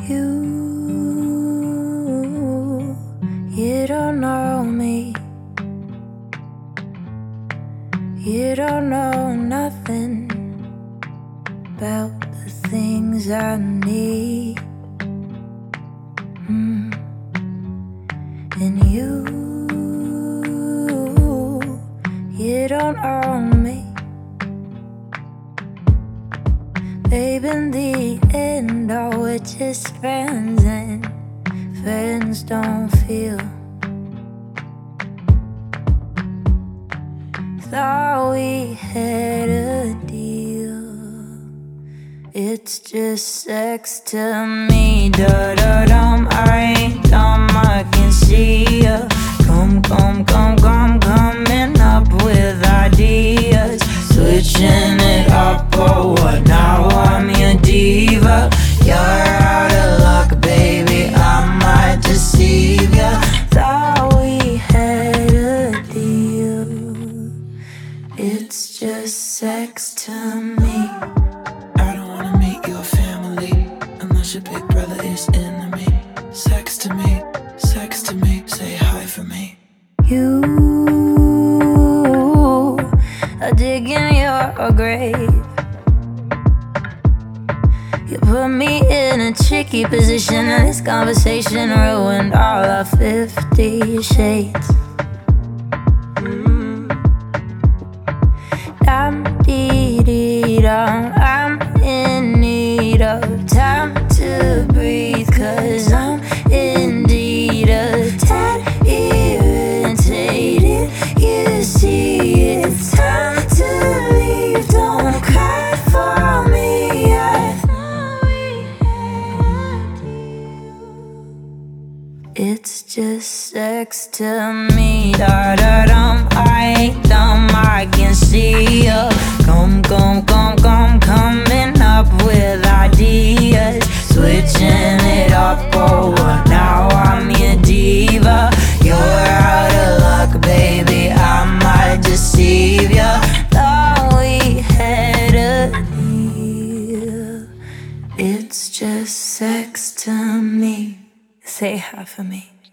You don't know me. You don't know nothing about the things I need. And you don't own me. Babe, in the end, oh, we're just friends, and friends don't feel. Thought we had a deal. It's just sex to me. Da-da-dum, I ain't dumb, I can see ya. Coming up with ideas. Switching it up, oh, what now? I'm your diva. You're out of luck, baby, I might deceive ya. Thought we had a deal. It's just sex to me. I don't wanna meet your family unless your big brother is enemy. Sex to me, say hi for me. You are digging your grave. You put me in a tricky position, and this conversation ruined all our 50 shades. I'm in need of time to breathe, 'cause I'm indeed a tad irritated. You see, it's time to leave. Don't cry for me. I thought we had a deal. It's just sex to me. Da-da-dum, I ain't dumb, I can see ya. Coming up with ideas. Switching it up, oh, what now? I'm your diva. You're out of luck, baby, I might deceive ya. Thought we had a deal. It's just sex to me. Say hi for me.